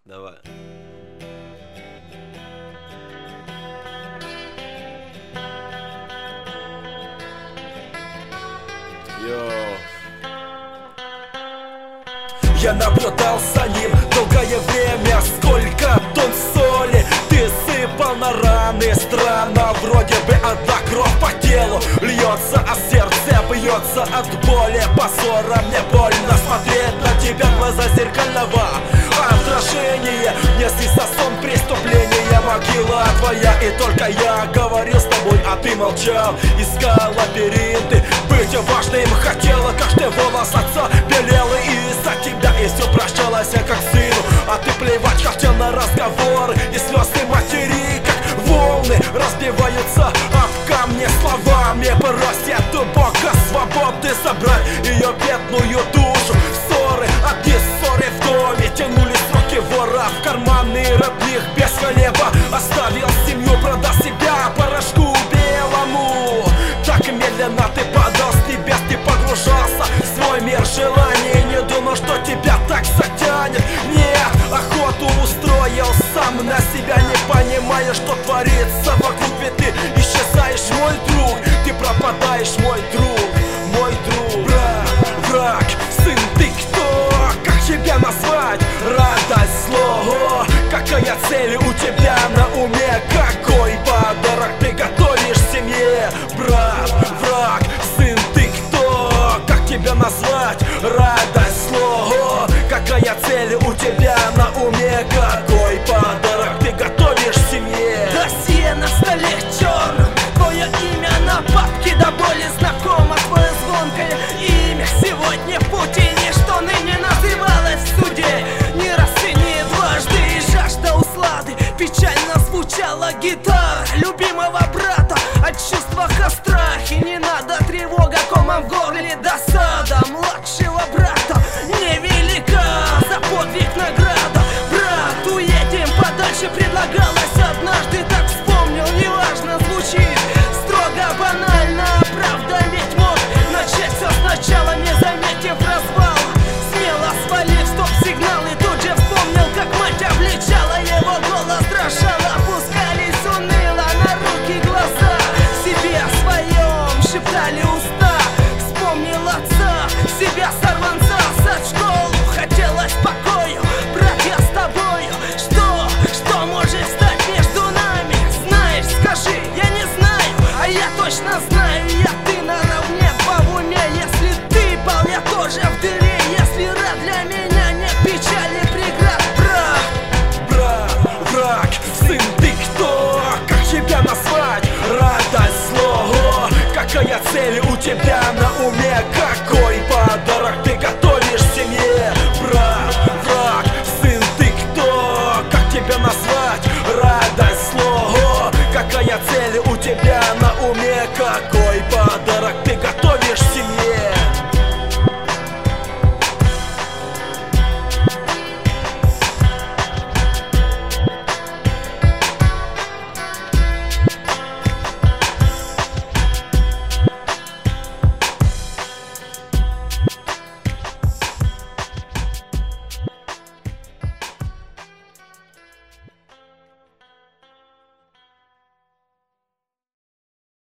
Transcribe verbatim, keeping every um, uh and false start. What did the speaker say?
Давай. Йоу. Я наблюдал за ним долгое время, сколько тонн соли ты сыпал на раны. Странно, вроде бы одна кровь по телу льется, а сердце бьется от боли. Позора, мне больно смотреть на тебя, глаза зеркального отражения. Не снится сон преступления, могила твоя, и только я говорил с тобой, а ты молчал, искал лабиринты. Быть важным хотела, каждый волос отца белел из-за тебя, и все прощалось как сыну. А ты плевать хотел на разговоры и слезы матери, как волны разбиваются об камни словами. Просят у Бога свободы собрать ее бедную душу. Ссоры, одни ссоры в доме, тянулись руки вора в карманы родных без хлеба. Оставил семью, продал себя порошку белому. Так медленно ты падал с небес, ты погружался в свой мир желаний. Не думал, что тебя так затянет. Нет, охоту устроил сам на себя, не понимая, что творится вокруг. Ведь ты исчезаешь, мой друг, ты пропадаешь, мой друг, мой друг. Враг, враг, сын, ты кто? Как тебя назвать? Радость, зло, какая цель у тебя на уме? Какой подарок ты готовишь семье? Брат, враг, сын, ты кто? Как тебя назвать? Радость, зло, какая цель у тебя на уме? Какой